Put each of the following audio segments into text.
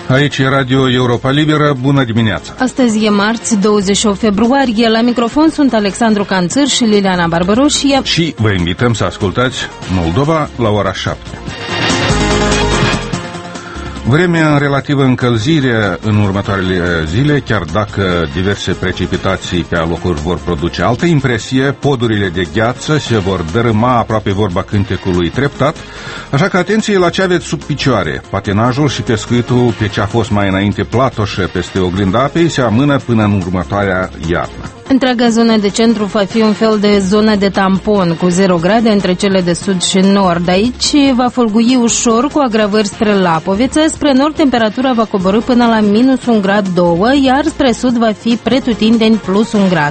Aici e Radio Europa Liberă, bună dimineața! Astăzi e marți, 28 februarie, la microfon sunt Alexandru Canțâr și Liliana Barbăroșie. Și vă invităm să ascultați Moldova la ora 7. Vremea în relativă încălzire în următoarele zile, chiar dacă diverse precipitații pe alocuri vor produce altă impresie, podurile de gheață se vor dărâma, aproape vorba cântecului, treptat, așa că atenție la ce aveți sub picioare. Patinajul și pescuitul pe ce a fost mai înainte platoșă peste oglinda apei se amână până în următoarea iarnă. Întreaga zonă de centru va fi un fel de zonă de tampon, cu 0 grade între cele de sud și nord. Aici va fulgui ușor, cu agravări spre Lapoviță. Spre nord temperatura va coborî până la minus 1 grad 2, iar spre sud va fi pretutindeni plus 1 grad.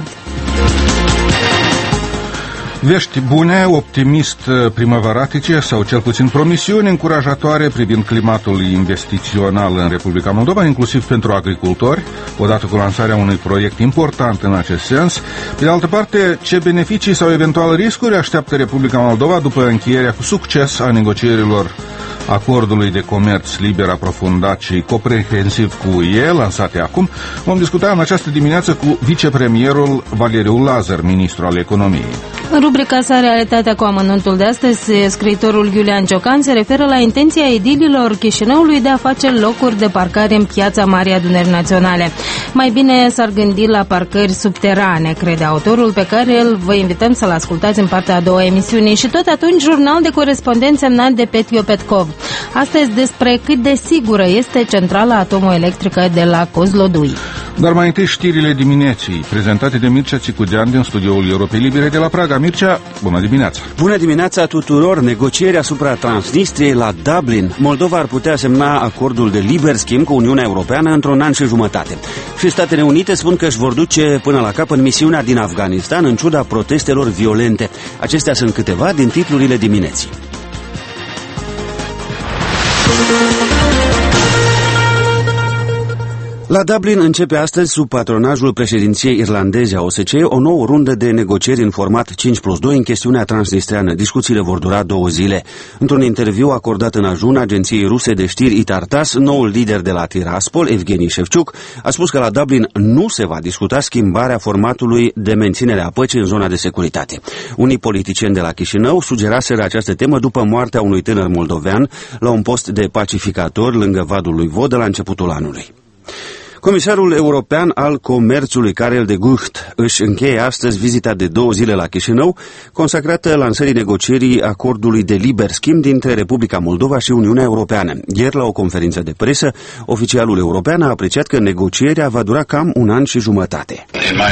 Vești bune, optimist primăvaratice sau cel puțin promisiuni încurajatoare privind climatul investițional în Republica Moldova, inclusiv pentru agricultori, odată cu lansarea unui proiect important în acest sens. Pe de altă parte, ce beneficii sau eventual riscuri așteaptă Republica Moldova după încheierea cu succes a negocierilor acordului de comerț liber aprofundat și comprehensiv cu UE, lansate acum. Vom discuta în această dimineață cu vicepremierul Valeriu Lazar, ministru al economiei. În rubrica sa Realitatea cu amănuntul de astăzi, scriitorul Iulian Ciocan se referă la intenția edililor Chișinăului de a face locuri de parcare în piața Marii Adunări Naționale. Mai bine s-ar gândi la parcări subterane, crede autorul, pe care îl vă invităm să-l ascultați în partea a doua a emisiunii. Și tot atunci, jurnal de corespondență semnat de Petio Petkov. Astăzi despre cât de sigură este centrala atomoelectrică de la Kozlodui. Dar mai întâi știrile dimineții, prezentate de Mircea Țicudean din studioul Europei Libere de la Praga. Mircea, bună dimineața! Bună dimineața tuturor! Negocieri asupra Transnistriei la Dublin. Moldova ar putea semna acordul de liber schimb cu Uniunea Europeană într-un an și jumătate. Și Statele Unite spun că își vor duce până la capăt misiunea din Afganistan în ciuda protestelor violente. Acestea sunt câteva din titlurile dimineții. La Dublin începe astăzi, sub patronajul președinției irlandeze a OSCE, o nouă rundă de negocieri în format 5+2 în chestiunea transnistreană. Discuțiile vor dura 2 zile. Într-un interviu acordat în ajun agenției ruse de știri Itartas, noul lider de la Tiraspol, Evgeni Shevchuk, a spus că la Dublin nu se va discuta schimbarea formatului de menținere a păcii în zona de securitate. Unii politicieni de la Chișinău sugeraseră această temă după moartea unui tânăr moldovean la un post de pacificator lângă Vadul lui Vodă la începutul anului. Comisarul european al comerțului, Karel de Gucht, își încheie astăzi vizita de 2 zile la Chișinău, consacrată lansării negocierii acordului de liber schimb dintre Republica Moldova și Uniunea Europeană. Ieri, la o conferință de presă, oficialul european a apreciat că negocierea va dura cam 1 an și jumătate.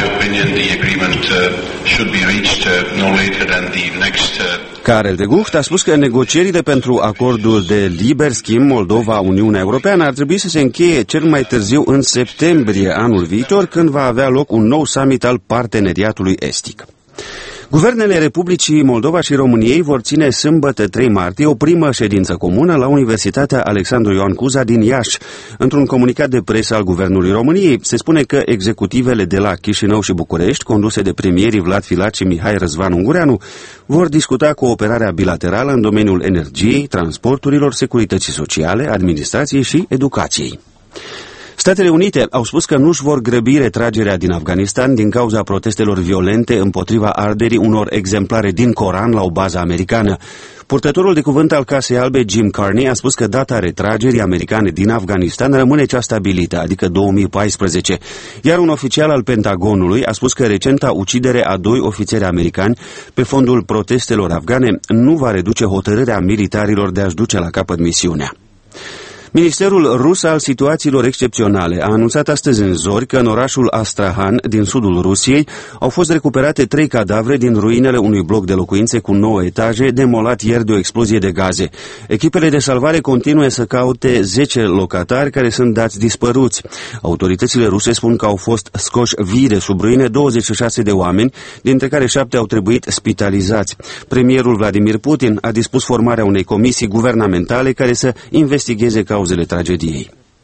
Karel de Gucht a spus că negocierile pentru acordul de liber schimb Moldova-Uniunea Europeană ar trebui să se încheie cel mai târziu în septembrie anul viitor, când va avea loc un nou summit al parteneriatului estic. Guvernele Republicii Moldova și României vor ține sâmbătă 3 martie o primă ședință comună la Universitatea Alexandru Ioan Cuza din Iași. Într-un comunicat de presă al Guvernului României se spune că executivele de la Chișinău și București, conduse de premierii Vlad Filat și Mihai Răzvan Ungureanu, vor discuta cooperarea bilaterală în domeniul energiei, transporturilor, securității sociale, administrației și educației. Statele Unite au spus că nu-și vor grăbi retragerea din Afganistan din cauza protestelor violente împotriva arderii unor exemplare din Coran la o bază americană. Purtătorul de cuvânt al Casei Albe, Jim Carney, a spus că data retragerii americane din Afganistan rămâne cea stabilită, adică 2014, iar un oficial al Pentagonului a spus că recenta ucidere a 2 ofițeri americani pe fondul protestelor afgane nu va reduce hotărârea militarilor de a-și duce la capăt misiunea. Ministerul rus al situațiilor excepționale a anunțat astăzi în zori că în orașul Astrahan, din sudul Rusiei, au fost recuperate 3 cadavre din ruinele unui bloc de locuințe cu 9 etaje, demolat ieri de o explozie de gaze. Echipele de salvare continuă să caute 10 locatari care sunt dați dispăruți. Autoritățile ruse spun că au fost scoși vii de sub ruine 26 de oameni, dintre care 7 au trebuit spitalizați. Premierul Vladimir Putin a dispus formarea unei comisii guvernamentale care să investigheze cauzele tragediei.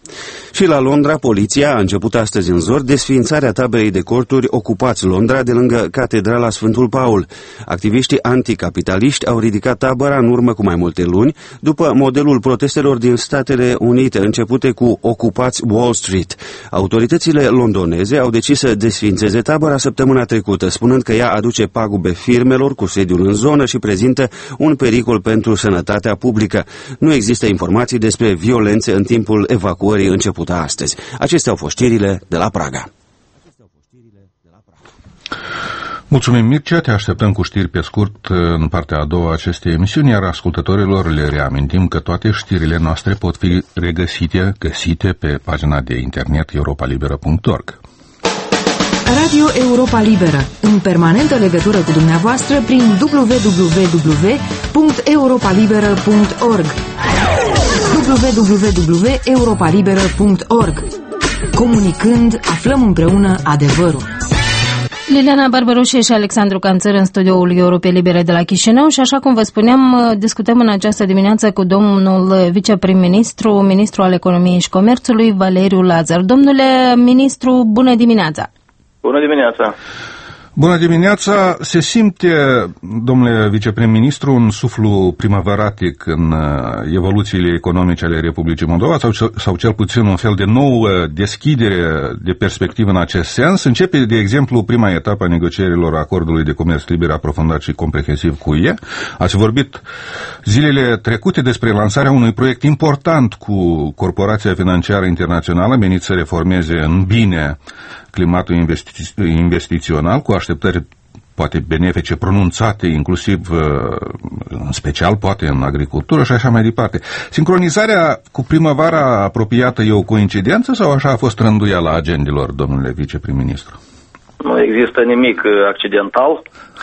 Și la Londra, poliția a început astăzi în zor desființarea taberei de corturi Ocupați Londra de lângă Catedrala Sfântul Paul. Activiștii anticapitaliști au ridicat tabăra în urmă cu mai multe luni, după modelul protestelor din Statele Unite, începute cu Ocupați Wall Street. Autoritățile londoneze au decis să desființeze tabăra săptămâna trecută, spunând că ea aduce pagube firmelor cu sediul în zonă și prezintă un pericol pentru sănătatea publică. Nu există informații despre violențe în timpul evacuării începută astăzi. Acestea au fost știrile de la Praga. Mulțumim, Mircea, te așteptăm cu știri pe scurt în partea a doua a acestei emisiuni, iar ascultătorilor le reamintim că toate știrile noastre pot fi găsite pe pagina de internet europalibera.org. Radio Europa Liberă, în permanentă legătură cu dumneavoastră prin www.europalibera.org www.europalibera.org. Comunicând, aflăm împreună adevărul. Liliana Barbaroșie și Alexandru Canțăr în studioul Europei Libere de la Chișinău și așa cum vă spuneam, discutăm în această dimineață cu domnul viceprim-ministru, ministru al Economiei și Comerțului, Valeriu Lazar. Domnule ministru, bună dimineața! Bună dimineața! Bună dimineața! Se simte, domnule viceprim-ministru, un suflu primăvăratic în evoluțiile economice ale Republicii Moldova sau cel puțin un fel de nouă deschidere de perspectivă în acest sens? Începe, de exemplu, prima etapă a negocierilor acordului de comerț liber aprofundat și comprehensiv cu UE. Ați vorbit zilele trecute despre lansarea unui proiect important cu Corporația Financiară Internațională menit să reformeze în bine climatul investițional, cu așteptări poate benefice pronunțate, inclusiv, în special, poate în agricultură și așa mai departe. Sincronizarea cu primăvara apropiată e o coincidență sau așa a fost rânduiala agendelor, domnule viceprim-ministru? Nu există nimic accidental.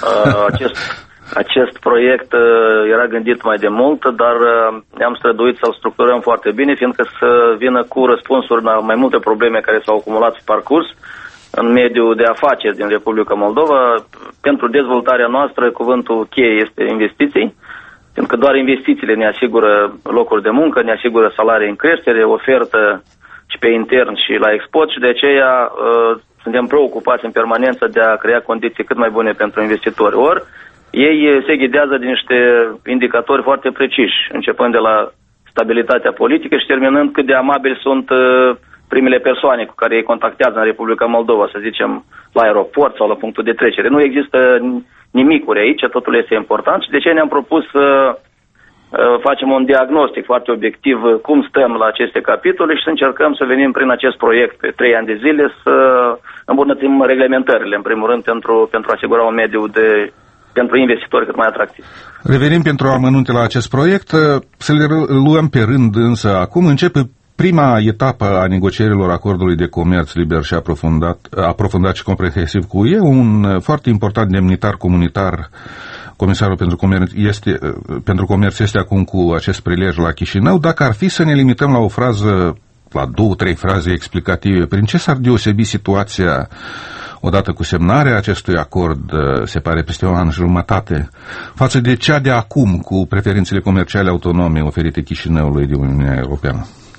Acest proiect era gândit mai de mult, dar ne-am străduit să-l structurăm foarte bine, fiindcă să vină cu răspunsuri la mai multe probleme care s-au acumulat pe parcurs în mediul de afaceri din Republica Moldova. Pentru dezvoltarea noastră, cuvântul cheie este investiții, fiindcă doar investițiile ne asigură locuri de muncă, ne asigură salarii în creștere, ofertă și pe intern și la export și de aceea suntem preocupați în permanență de a crea condiții cât mai bune pentru investitori. Ori ei se ghidează de niște indicatori foarte preciși, începând de la stabilitatea politică și terminând cât de amabili sunt primele persoane cu care ei contactează în Republica Moldova, să zicem, la aeroport sau la punctul de trecere. Nu există nimicuri aici, totul este important și de ce ne-am propus să facem un diagnostic foarte obiectiv cum stăm la aceste capitole și să încercăm să venim prin acest proiect pe 3 ani de zile să îmbunătățim reglementările, în primul rând, pentru a asigura un mediu pentru investitori cât mai atractiv. Revenim pentru amănunte la acest proiect, să le luăm pe rând însă acum. Începe prima etapă a negocierilor acordului de comerț liber și aprofundat și comprehensiv cu UE. Un foarte important demnitar comunitar, comisarul pentru comerț este acum cu acest prilej la Chișinău. Dacă ar fi să ne limităm la o frază, la 2-3 fraze explicative, prin ce s-ar deosebi situația odată cu semnarea acestui acord, se pare peste un an și jumătate, față de cea de acum cu preferințele comerciale autonome oferite Chișinăului de Uniunea Europeană?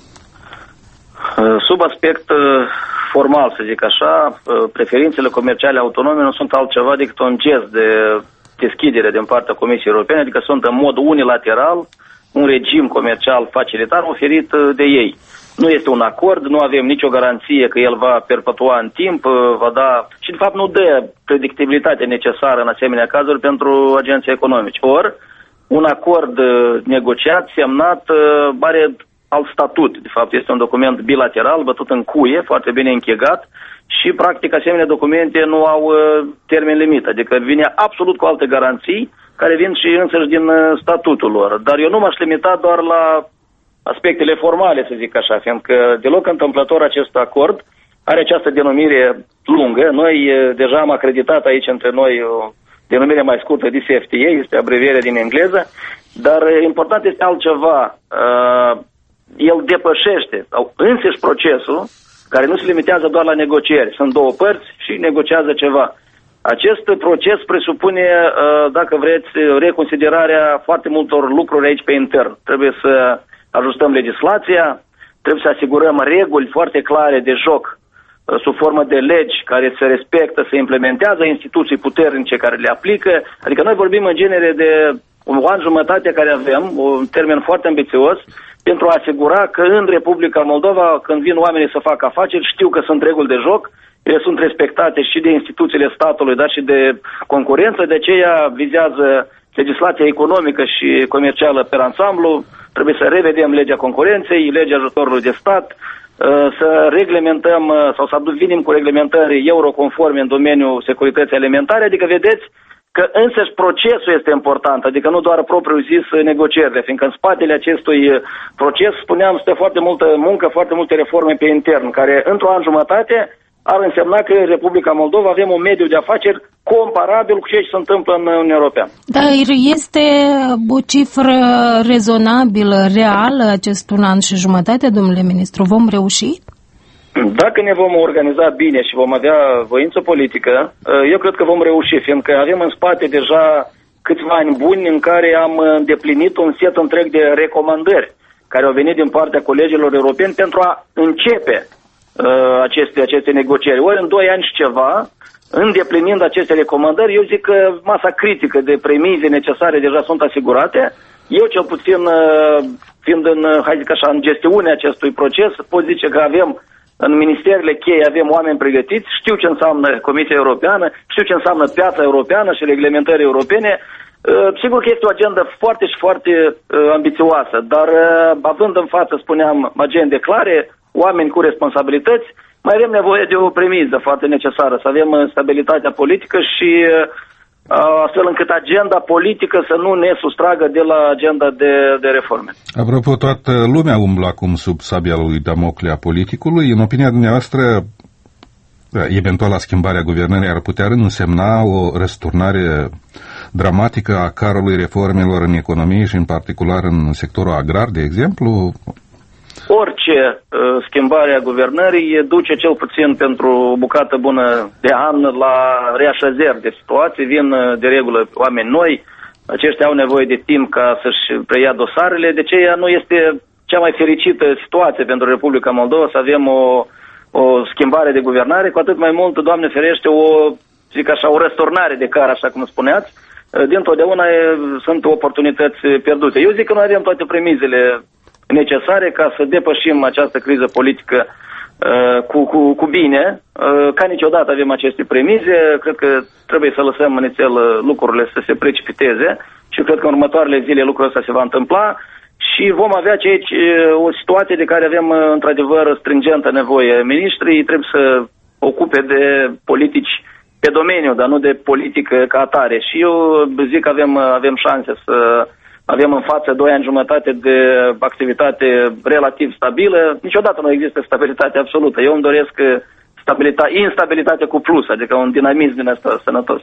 Sub aspect formal, să zic așa, preferințele comerciale autonome nu sunt altceva decât un gest de deschidere din partea Comisiei Europene, adică sunt în mod unilateral un regim comercial facilitar oferit de ei. Nu este un acord, nu avem nicio garanție că el va perpetua în timp, va da și de fapt nu dă predictibilitatea necesară în asemenea cazuri pentru agenții economici. Ori, un acord negociat, semnat, are alt statut. De fapt, este un document bilateral, bătut în cuie, foarte bine închegat și, practic, asemenea documente nu au termen limită. Adică vine absolut cu alte garanții care vin și însăși din statutul lor. Dar eu nu m-aș limita doar la aspectele formale, să zic așa, fiindcă deloc întâmplător acest acord are această denumire lungă. Noi deja am acreditat aici între noi o denumire mai scurtă, DCFTA, este abreviere din engleză, dar important este altceva. El depășește, sau însăși procesul, care nu se limitează doar la negocieri. Sunt două părți și negociază ceva. Acest proces presupune, dacă vreți, reconsiderarea foarte multor lucruri aici pe intern. Trebuie să ajustăm legislația, trebuie să asigurăm reguli foarte clare de joc sub formă de legi care se respectă, se implementează, instituții puternice care le aplică. Adică noi vorbim în genere de un an jumătate care avem, un termen foarte ambițios, pentru a asigura că în Republica Moldova, când vin oamenii să facă afaceri, știu că sunt reguli de joc, ele sunt respectate și de instituțiile statului, dar și de concurență, de aceea vizează legislația economică și comercială pe ansamblu, trebuie să revedem legea concurenței, legea ajutorului de stat, să reglementăm sau să venim cu reglementări euroconforme în domeniul securității alimentare, adică vedeți că însăși procesul este important, adică nu doar propriu zis negocierile, fiindcă în spatele acestui proces, spuneam, stă foarte multă muncă, foarte multe reforme pe intern, care într-o an jumătate ar însemna că în Republica Moldova avem un mediu de afaceri comparabil cu ce se întâmplă în Uniunea Europeană. Dar este o cifră rezonabilă, reală, acest un an și jumătate, domnule ministru? Vom reuși? Dacă ne vom organiza bine și vom avea voință politică, eu cred că vom reuși, fiindcă avem în spate deja câțiva ani buni în care am îndeplinit un set întreg de recomandări care au venit din partea colegilor europeni pentru a începe aceste negocieri. Ori în 2 ani și ceva, îndeplinind aceste recomandări, eu zic că masa critică de premize necesare deja sunt asigurate. Eu, cel puțin, fiind în gestiunea acestui proces, pot zice că avem în ministerele cheie, avem oameni pregătiți, știu ce înseamnă Comisia Europeană, știu ce înseamnă piața europeană și reglementări europene. Sigur că este o agendă foarte și foarte ambițioasă, dar având în față, spuneam, agende clare, oameni cu responsabilități, mai avem nevoie de o premiză foarte necesară, să avem stabilitatea politică și astfel încât agenda politică să nu ne sustragă de la agenda de reforme. Apropo, toată lumea umblă acum sub sabia lui Damocle a politicului. În opinia dumneavoastră, eventuala schimbare a guvernării ar putea însemna o răsturnare dramatică a carului reformelor în economie și în particular în sectorul agrar, de exemplu? Orice schimbare a guvernării duce cel puțin pentru o bucată bună de an la reașezări de situații. Vin de regulă oameni noi, aceștia au nevoie de timp ca să-și preia dosarele, de aceea nu este cea mai fericită situație pentru Republica Moldova să avem o schimbare de guvernare, cu atât mai mult, Doamne ferește, o răsturnare de car, așa cum spuneați. Dintotdeauna sunt oportunități pierdute. Eu zic că noi avem toate premizele necesare ca să depășim această criză politică cu bine. Ca niciodată avem aceste premize, cred că trebuie să lăsăm inițial lucrurile să se precipiteze și cred că în următoarele zile lucrul ăsta se va întâmpla și vom avea o situație de care avem într-adevăr stringentă nevoie. Ministrii trebuie să ocupe de politici pe domeniu, dar nu de politică ca atare și eu zic că avem șanse să avem în față 2 ani jumătate de activitate relativ stabilă. Niciodată nu există stabilitate absolută. Eu îmi doresc instabilitate cu plus, adică un dinamism din ăsta sănătos.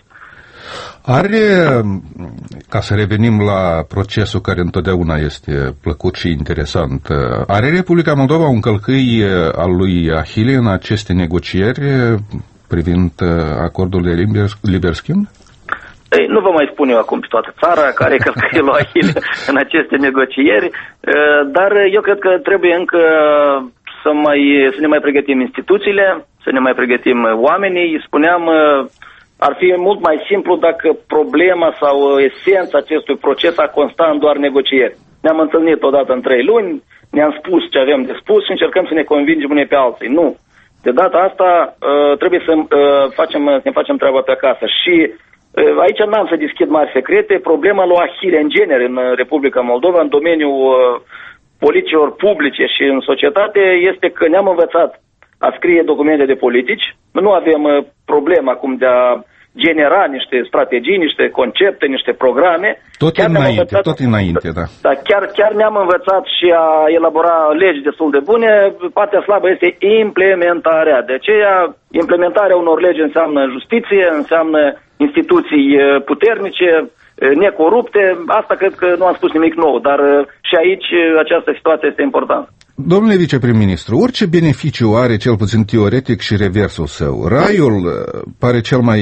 Ca să revenim la procesul care întotdeauna este plăcut și interesant, are Republica Moldova un călcâi al lui Ahile în aceste negocieri privind acordul de liber schimb? Nu vă mai spun eu acum pe toată țara care e călcâiul lui Ahile în aceste negocieri, dar eu cred că trebuie încă să ne mai pregătim instituțiile, să ne mai pregătim oamenii. Spuneam, ar fi mult mai simplu dacă problema sau esența acestui proces a constat în doar negocieri. Ne-am întâlnit odată în 3 luni, ne-am spus ce avem de spus și încercăm să ne convingem unii pe alții. Nu. De data asta trebuie să ne facem treaba pe acasă și aici n-am să deschid mari secrete. Problema lui Ahile în genere în Republica Moldova, în domeniul politicilor publice și în societate, este că ne-am învățat a scrie documente de politici. Nu avem problema acum de a genera niște strategii, niște concepte, niște programe. Tot înainte, da. Da, chiar ne-am învățat și a elabora legi destul de bune. Partea slabă este implementarea. De aceea, implementarea unor legi înseamnă justiție, înseamnă instituții puternice, necorupte. Asta cred că nu am spus nimic nou, dar și aici această situație este importantă. Domnule viceprim-ministru, orice beneficiu are, cel puțin teoretic, și reversul său. Raiul pare cel mai,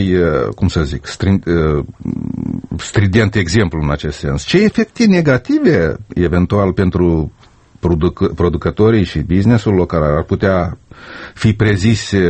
strident exemplu în acest sens. Ce efecte negative, eventual, pentru producătorii și businessul local ar putea fi prezise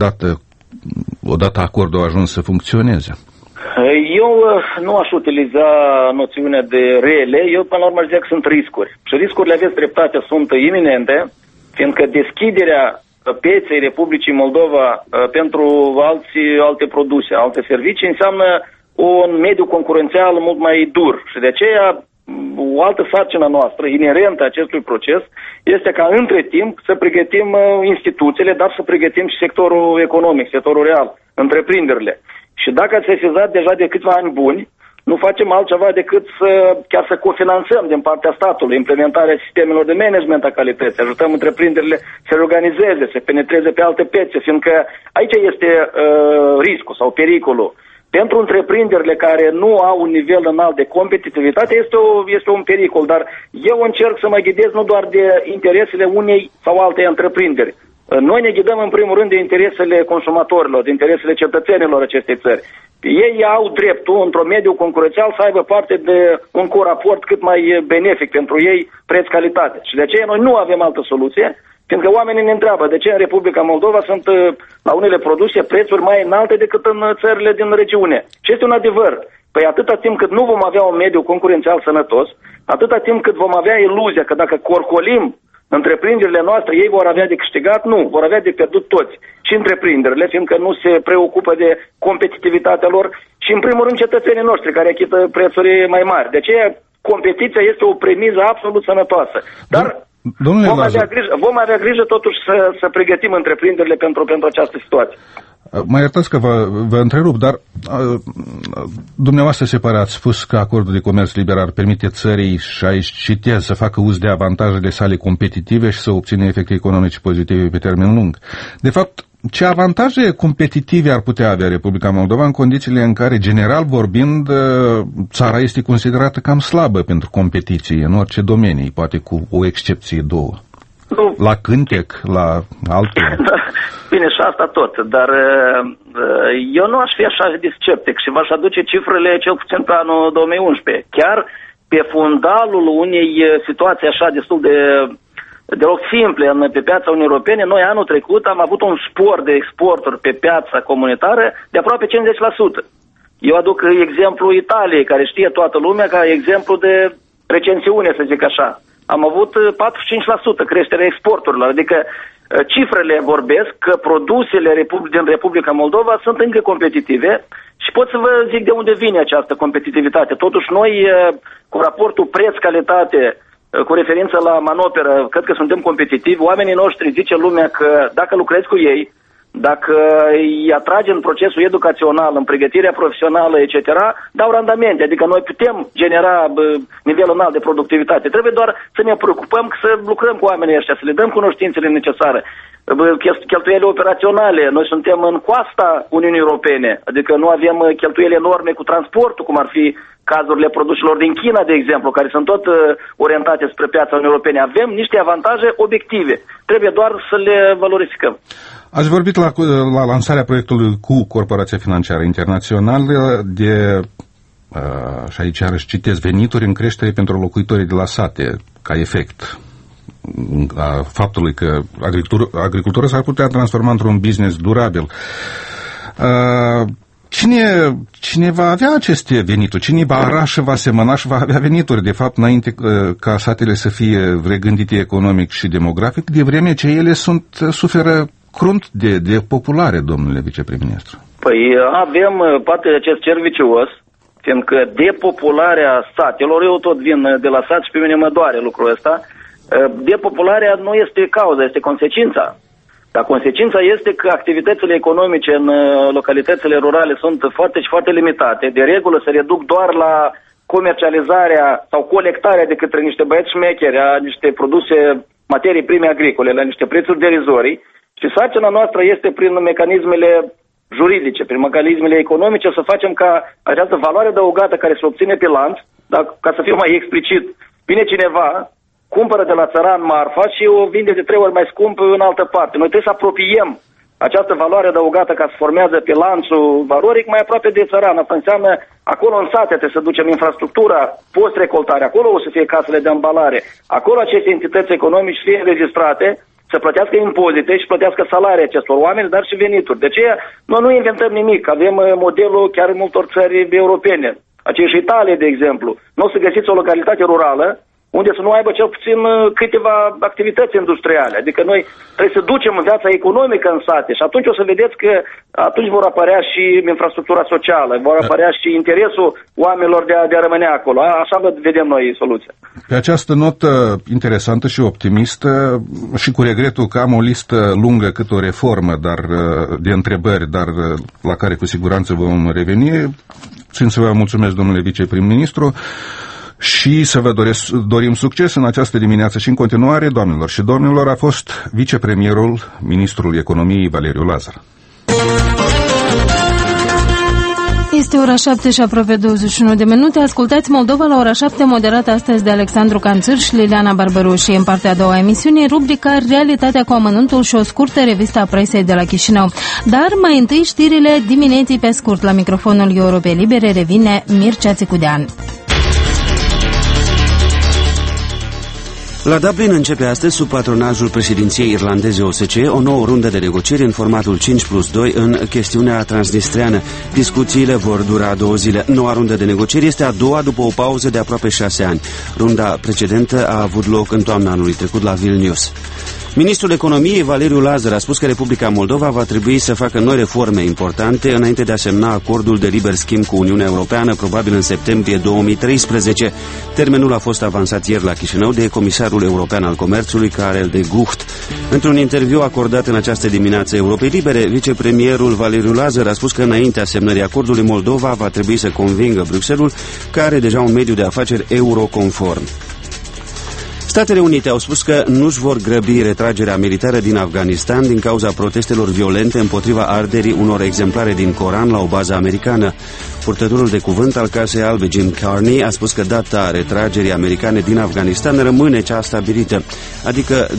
odată acordul a ajuns să funcționeze? Eu nu aș utiliza noțiunea de rele, eu până la urmă zic că sunt riscuri. Și riscurile, aveți dreptate, sunt iminente, fiindcă deschiderea pieței Republicii Moldova pentru alte produse, alte servicii, înseamnă un mediu concurențial mult mai dur. Și de aceea, o altă sarcină noastră, inerentă acestui proces, este ca între timp să pregătim instituțiile, dar să pregătim și sectorul economic, sectorul real, întreprinderile. Și dacă ați sesizat deja de câțiva ani buni, nu facem altceva decât chiar să cofinanțăm din partea statului implementarea sistemelor de management a calității. Ajutăm întreprinderile să reorganizeze, să penetreze pe alte piețe, fiindcă aici este riscul sau pericolul. Pentru întreprinderile care nu au un nivel înalt de competitivitate este un pericol, dar eu încerc să mă ghidez nu doar de interesele unei sau altei întreprinderi. Noi ne ghidăm în primul rând de interesele consumatorilor, de interesele cetățenilor acestei țări. Ei au dreptul, într-un mediu concurențial, să aibă parte de un coraport cât mai benefic pentru ei, preț-calitate. Și de aceea noi nu avem altă soluție, fiindcă oamenii ne întreabă de ce în Republica Moldova sunt la unele produse prețuri mai înalte decât în țările din regiune. Și este un adevăr. Păi atâta timp cât nu vom avea un mediu concurențial sănătos, atâta timp cât vom avea iluzia că dacă corcolim întreprinderile noastre, ei vor avea de câștigat, nu, vor avea de pierdut toți. Și întreprinderile, fiindcă nu se preocupă de competitivitatea lor, și în primul rând cetățenii noștri, care achită prețuri mai mari. De aceea, competiția este o premiză absolut sănătoasă. Dar vom avea grijă totuși să pregătim întreprinderile pentru această situație. Mă iertați că vă întrerup, dar dumneavoastră se pare ați spus că acordul de comerț liber ar permite țării, și aici citez, să facă uz de avantajele sale competitive și să obțină efecte economice pozitive pe termen lung. De fapt, ce avantaje competitive ar putea avea Republica Moldova în condițiile în care, general vorbind, țara este considerată cam slabă pentru competiție în orice domenii, poate cu o excepție, două? La cântec, la altele. Bine, și asta tot, dar eu nu aș fi așa de sceptic și v-aș aduce cifrele cel puțin pe anul 2011. Chiar pe fundalul unei situații așa destul de deloc simple pe piața Uniunii Europene, noi anul trecut am avut un spor de exporturi pe piața comunitară de aproape 50%. Eu aduc exemplu Italiei, care știe toată lumea ca exemplu de recensiune, să zic așa. Am avut 45% creșterea exporturilor, adică cifrele vorbesc că produsele din Republica Moldova sunt încă competitive și pot să vă zic de unde vine această competitivitate. Totuși noi, cu raportul preț-calitate, cu referință la manoperă, cred că suntem competitivi. Oamenii noștri, zice lumea, că dacă lucrezi cu ei, dacă îi atrage în procesul educațional, în pregătirea profesională, etc., dau randamente. Adică noi putem genera nivel înalt de productivitate. Trebuie doar să ne preocupăm să lucrăm cu oamenii ăștia, să le dăm cunoștințele necesare. Cheltuieli operaționale. Noi suntem în coasta Uniunii Europene, adică nu avem cheltuieli enorme cu transportul, cum ar fi cazurile produselor din China, de exemplu, care sunt tot orientate spre piața Uniunii Europene. Avem niște avantaje obiective. Trebuie doar să le valorificăm. Ați vorbit la lansarea proiectului cu Corporația Financiară Internațională de, și aici iarăși citez, venituri în creștere pentru locuitorii de la sate, ca efect a faptului că agricultura s-ar putea transforma într-un business durabil. Cine va avea aceste venituri? Cine va ara și va semăna și va avea venituri, de fapt, înainte ca satele să fie regândite economic și demografic, de vreme ce ele suferă crunt de populare, domnule viceprim-ministru? Păi avem parte de acest cer vicios, fiindcă depopularea satelor, eu tot vin de la sat și pe mine mă doare lucrul ăsta, depopularea nu este cauza, este consecința. Dar consecința este că activitățile economice în localitățile rurale sunt foarte și foarte limitate. De regulă se reduc doar la comercializarea sau colectarea de către niște băieți șmecheri a niște produse, materii prime agricole, la niște prețuri derizorii. Și sarcina noastră este prin mecanismele juridice, prin mecanismele economice, să facem ca această valoare adăugată care se obține pe lanț, dar ca să fiu mai explicit, vine cineva, cumpără de la țăran marfa și o vinde de 3 ori mai scump în altă parte. Noi trebuie să apropiem această valoare adăugată ca să formează pe lanțul valoric mai aproape de țăran. Asta înseamnă acolo în sate trebuie să ducem infrastructura post-recoltare, acolo o să fie casele de ambalare, acolo aceste entități economice fie înregistrate, să plătească impozite și plătească salarii acestor oameni, dar și venituri. De aceea noi nu inventăm nimic, avem modelul chiar în multor țări europene, aceeași Italie, de exemplu. Nu o să găsiți o localitate rurală unde să nu aibă cel puțin câteva activități industriale. Adică noi trebuie să ducem viața economică în sate și atunci o să vedeți că atunci vor apărea și infrastructura socială, vor apărea și interesul oamenilor de a rămâne acolo. Așa vedem noi soluția. Pe această notă interesantă și optimistă și cu regretul că am o listă lungă cât o reformă de întrebări, dar la care cu siguranță vom reveni, țin să vă mulțumesc, domnule viceprim-ministru, și să vă dorim succes în această dimineață și în continuare, doamnelor și domnilor, a fost vicepremierul, ministrul economiei Valeriu Lazar. Este ora 7 și aproape 21 de minute. Ascultați Moldova la ora 7, moderată astăzi de Alexandru Canțâr și Liliana Barbaru, și în partea a doua a emisiunii, rubrica Realitatea cu amănuntul și o scurtă revistă a presei de la Chișinău. Dar mai întâi știrile dimineții pe scurt. La microfonul Europei Libere revine Mircea Țicudean. La Dublin începe astăzi, sub patronajul președinției irlandeze OSCE, o nouă rundă de negocieri în formatul 5+2 în chestiunea transnistreană. Discuțiile vor dura 2 zile. Noua rundă de negocieri este a doua după o pauză de aproape 6 ani. Runda precedentă a avut loc în toamna anului trecut la Vilnius. Ministrul Economiei Valeriu Lazar a spus că Republica Moldova va trebui să facă noi reforme importante înainte de a semna acordul de liber schimb cu Uniunea Europeană, probabil în septembrie 2013. Termenul a fost avansat ieri la Chișinău de Comisarul European al Comerțului, Karel de Gucht. Într-un interviu acordat în această dimineață Europei Libere, vicepremierul Valeriu Lazar a spus că înaintea semnării acordului Moldova va trebui să convingă Bruxelles, că are deja un mediu de afaceri euroconform. Statele Unite au spus că nu-și vor grăbi retragerea militară din Afganistan din cauza protestelor violente împotriva arderii unor exemplare din Coran la o bază americană. Purtătorul de cuvânt al Casei Albe, Jim Carney, a spus că data retragerii americane din Afganistan rămâne cea stabilită, adică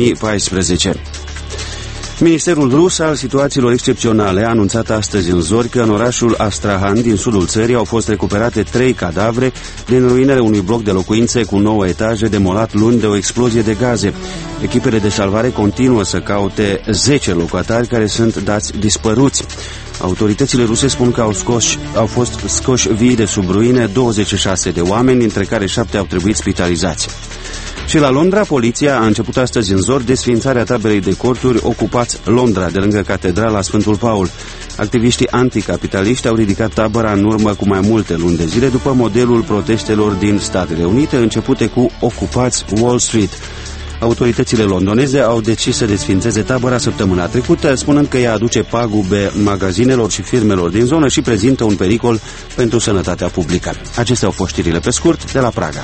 2014. Ministerul rus al situațiilor excepționale a anunțat astăzi în zori că în orașul Astrahan din sudul țării au fost recuperate 3 cadavre din ruinele unui bloc de locuințe cu 9 etaje demolat luni de o explozie de gaze. Echipele de salvare continuă să caute 10 locatari care sunt dați dispăruți. Autoritățile ruse spun că au fost scoși vii de sub ruine 26 de oameni, dintre care 7 au trebuit spitalizați. Și la Londra, poliția a început astăzi în zor desființarea taberei de corturi Ocupați Londra, de lângă Catedrala Sfântul Paul. Activiștii anticapitaliști au ridicat tabăra în urmă cu mai multe luni de zile, după modelul protestelor din Statele Unite, începute cu Ocupați Wall Street. Autoritățile londoneze au decis să desființeze tabăra săptămâna trecută, spunând că ea aduce pagube magazinelor și firmelor din zonă și prezintă un pericol pentru sănătatea publică. Acestea au fost știrile pe scurt de la Praga.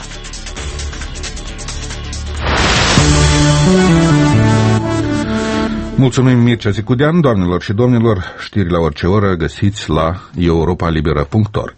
Mulțumim, Mircea Țicudean. Doamnelor și domnilor, știri la orice oră găsiți la europalibera.org.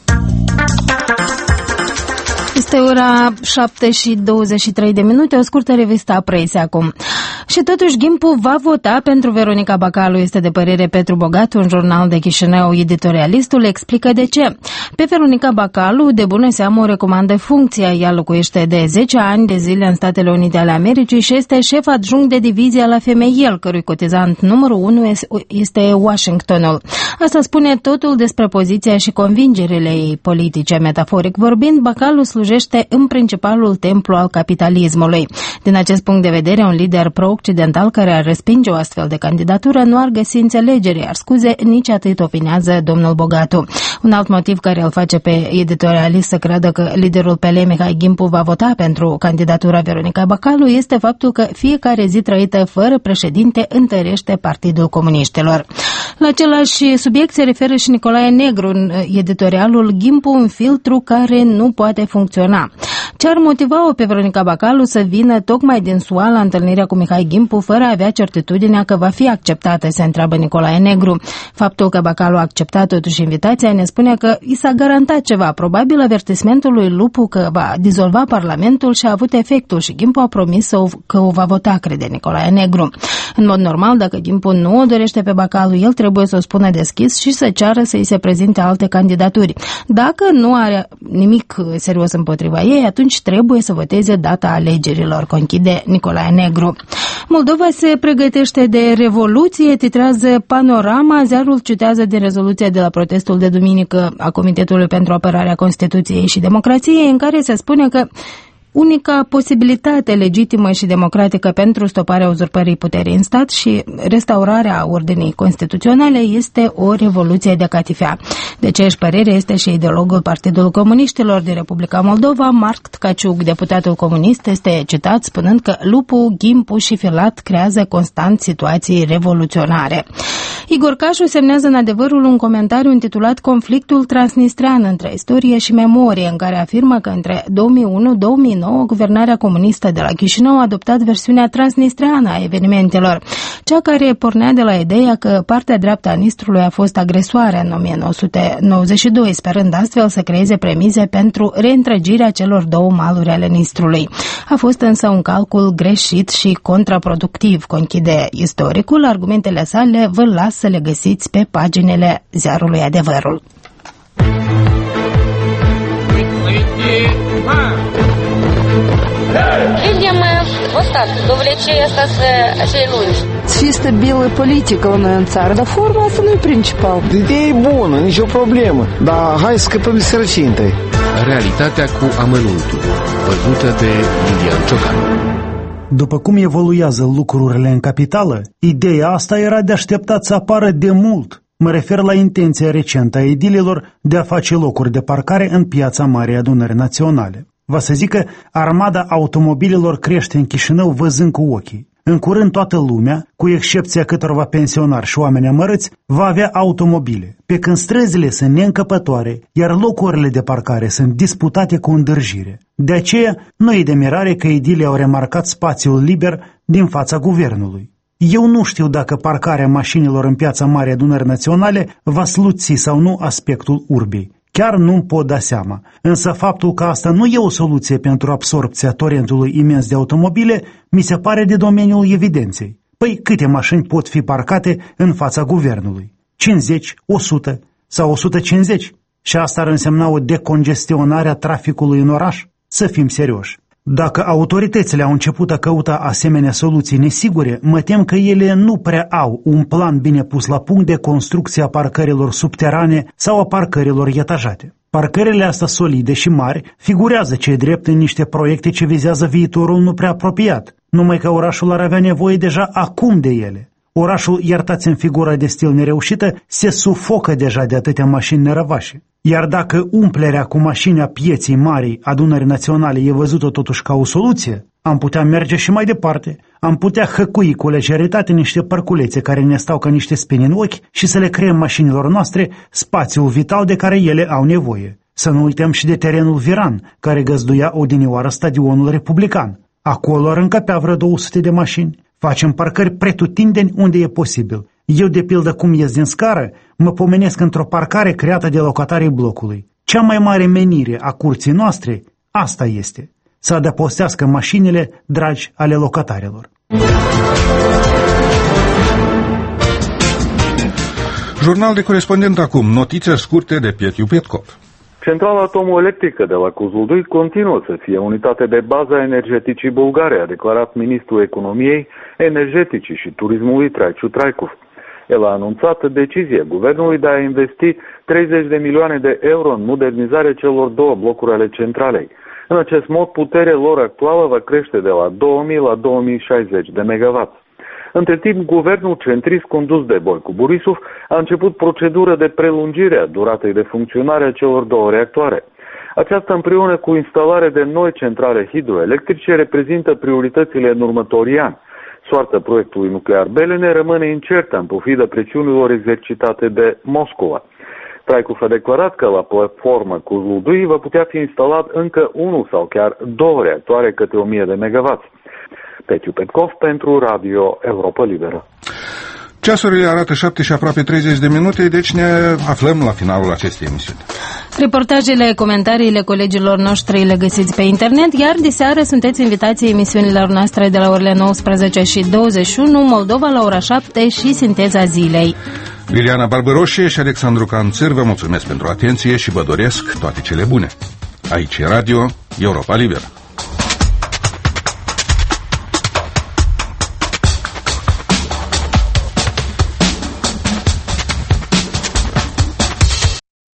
Este ora 7 și 23 de minute, o scurtă revistă a presei acum. Și totuși Gimpu va vota pentru Veronica Bacalu, este de părere Petru Bogatu, un jurnal de Chișinău. Editorialistul explică de ce. Pe Veronica Bacalu, de bună seamă, o recomandă funcția. Ea locuiește de 10 ani de zile în Statele Unite ale Americii și este șef adjunct de divizie la FMI, al cărui cotizant numărul 1 este Washingtonul. Asta spune totul despre poziția și convingerile ei politice. Metaforic vorbind, Bacalu slujește în principalul templu al capitalismului. Din acest punct de vedere, un lider pro-occidental care ar respinge o astfel de candidatură nu ar găsi înțelegere, iar scuze nici atât, opinează domnul Bogatu. Un alt motiv care îl face pe editorialist să creadă că liderul PL, Mihai Gimpu, va vota pentru candidatura Veronica Bacalu este faptul că fiecare zi trăită fără președinte întărește Partidul Comuniștilor. La același subiect se referă și Nicolae Negru în editorialul Gimpu, un filtru care nu poate funcționa. Ce ar motiva-o pe Veronica Bacalul să vină tocmai din SUA la întâlnirea cu Mihai Gimpu fără a avea certitudinea că va fi acceptată, se întreabă Nicolae Negru. Faptul că Bacalul a acceptat totuși invitația ne spune că i s-a garantat ceva, probabil avertismentul lui Lupu că va dizolva Parlamentul și a avut efectul și Gimpu a promis că o va vota, crede Nicolae Negru. În mod normal, dacă Gimpu nu o dorește pe Bacalul, el trebuie să o spună deschis și să ceară să-i se prezinte alte candidaturi. Dacă nu are nimic serios împotriva ei, atunci trebuie să voteze data alegerilor, conchide Nicolae Negru. Moldova se pregătește de revoluție, titrează Panorama. Ziarul citează din rezoluția de la protestul de duminică a Comitetului pentru Apărarea Constituției și Democrației, în care se spune că unica posibilitate legitimă și democratică pentru stoparea uzurpării puterii în stat și restaurarea ordinii constituționale este o revoluție de catifea. De aceeași părere este și ideologul Partidului Comuniștilor din Republica Moldova, Marc Tkaciuc. Deputatul comunist este citat spunând că Lupu, Gimpu și Filat creează constant situații revoluționare. Igor Cașu semnează în Adevărul un comentariu intitulat Conflictul transnistrean între istorie și memorie, în care afirmă că între 2001-2009 guvernarea comunistă de la Chișinău a adoptat versiunea transnistreană a evenimentelor, cea care pornea de la ideea că partea dreaptă a Nistrului a fost agresoare în 1992, sperând astfel să creeze premize pentru reîntregirea celor două maluri ale Nistrului. A fost însă un calcul greșit și contraproductiv, conchide istoricul. Argumentele sale vă las să le găsiți pe paginile ziarului Adevărul. Видим вот так, довлечение asta acei lungi. Și stabilă politică la noi în țară, dar forma asta nu e principal. Ideea e bună, nicio problemă, dar hai să scăpăm de sărăcie întâi. Realitatea cu amănuntul, văzută de Iulian Ciocan. După cum evoluează lucrurile în capitală, ideea asta era de așteptat să apară de mult. Mă refer la intenția recentă a edililor de a face locuri de parcare în piața Marii Adunări Naționale. Va să zic că armada automobilelor crește în Chișinău văzând cu ochii. În curând toată lumea, cu excepția câtorva pensionari și oameni amărâți, va avea automobile, pe când străzile sunt neîncăpătoare, iar locurile de parcare sunt disputate cu îndârjire. De aceea, nu e de mirare că edilii au remarcat spațiul liber din fața guvernului. Eu nu știu dacă parcarea mașinilor în piața Marii Adunări Naționale va sluți sau nu aspectul urbei. Chiar nu-mi pot da seama, însă faptul că asta nu e o soluție pentru absorbția torentului imens de automobile, mi se pare de domeniul evidenței. Păi câte mașini pot fi parcate în fața guvernului? 50, 100 sau 150? Și asta ar însemna o decongestionare a traficului în oraș? Să fim serioși. Dacă autoritățile au început a căuta asemenea soluții nesigure, mă tem că ele nu prea au un plan bine pus la punct de construcție a parcărilor subterane sau a parcărilor etajate. Parcările astea solide și mari figurează ce drept în niște proiecte ce vizează viitorul nu prea apropiat, numai că orașul ar avea nevoie deja acum de ele. Orașul, iertați-mi figura de stil nereușită, se sufocă deja de atâtea mașini nerăvașe. Iar dacă umplerea cu mașini a pieții Marii Adunării Naționale e văzută totuși ca o soluție, am putea merge și mai departe. Am putea hăcui cu legeritate niște parculețe care ne stau ca niște spini în ochi și să le creăm mașinilor noastre spațiul vital de care ele au nevoie. Să nu uităm și de terenul Viran, care găzduia odinioară stadionul Republican. Acolo ar încăpea vreo 200 de mașini. Facem parcări pretutindeni unde e posibil. Eu, de pildă, cum ies din scară, mă pomenesc într-o parcare creată de locatarii blocului. Cea mai mare menire a curții noastre, asta este, să adăpostească mașinile dragi ale locatarilor. Jurnal de corespondent acum, notițe scurte de Pietiu Petkov. Centrala atomoelectrică de la Kozloduy continuă să fie unitate de bază a energeticii bulgare, a declarat ministrul economiei, energeticii și turismului Traičiu Trajkov. El a anunțat decizia guvernului de a investi 30 de milioane de euro în modernizarea celor două blocuri ale centralei. În acest mod, puterea lor actuală va crește de la 2000 la 2060 de megawatt. Între timp, guvernul centrist condus de Boicu Borisov a început procedură de prelungire a duratei de funcționare a celor două reactoare. Aceasta, împreună cu instalarea de noi centrale hidroelectrice, reprezintă prioritățile în următorii ani. Soarta proiectului nuclear Belene rămâne incertă în pofida presiunilor exercitate de Moscova. Traicuf a declarat că la platformă Kozloduy va putea fi instalat încă 1 sau chiar 2 reactoare câte 1000 de MW. Petiu Petkov pentru Radio Europa Liberă. Ceasurile arată 7 și aproape 30 de minute, deci ne aflăm la finalul acestei emisiuni. Reportajele, comentariile colegilor noștri le găsiți pe internet, iar diseară sunteți invitații emisiunilor noastre de la orele 19 și 21, Moldova la ora 7 și Sinteza Zilei. Liliana Barbăroșie și Alexandru Canțăr vă mulțumesc pentru atenție și vă doresc toate cele bune. Aici e Radio Europa Liberă.